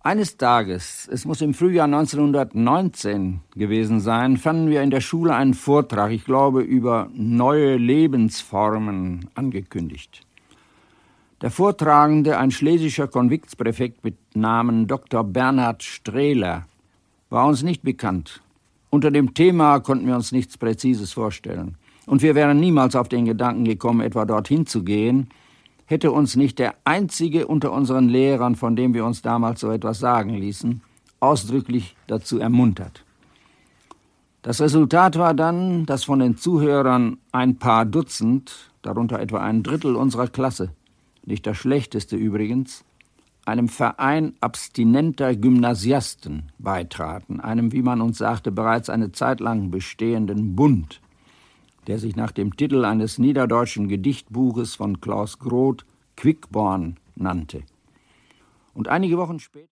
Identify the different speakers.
Speaker 1: Eines Tages, es muss im Frühjahr 1919 gewesen sein, fanden wir in der Schule einen Vortrag, ich glaube, über neue Lebensformen angekündigt. Der Vortragende, ein schlesischer Konviktspräfekt mit Namen Dr. Bernhard Strehler, war uns nicht bekannt. Unter dem Thema konnten wir uns nichts Präzises vorstellen. Und wir wären niemals auf den Gedanken gekommen, etwa dorthin zu gehen, hätte uns nicht der einzige unter unseren Lehrern, von dem wir uns damals so etwas sagen ließen, ausdrücklich dazu ermuntert. Das Resultat war dann, dass von den Zuhörern ein paar Dutzend, darunter etwa ein Drittel unserer Klasse, nicht das schlechteste übrigens, einem Verein abstinenter Gymnasiasten beitraten, einem, wie man uns sagte, bereits eine Zeit lang bestehenden Bund, der sich nach dem Titel eines niederdeutschen Gedichtbuches von Klaus Groth Quickborn nannte. Und einige Wochen später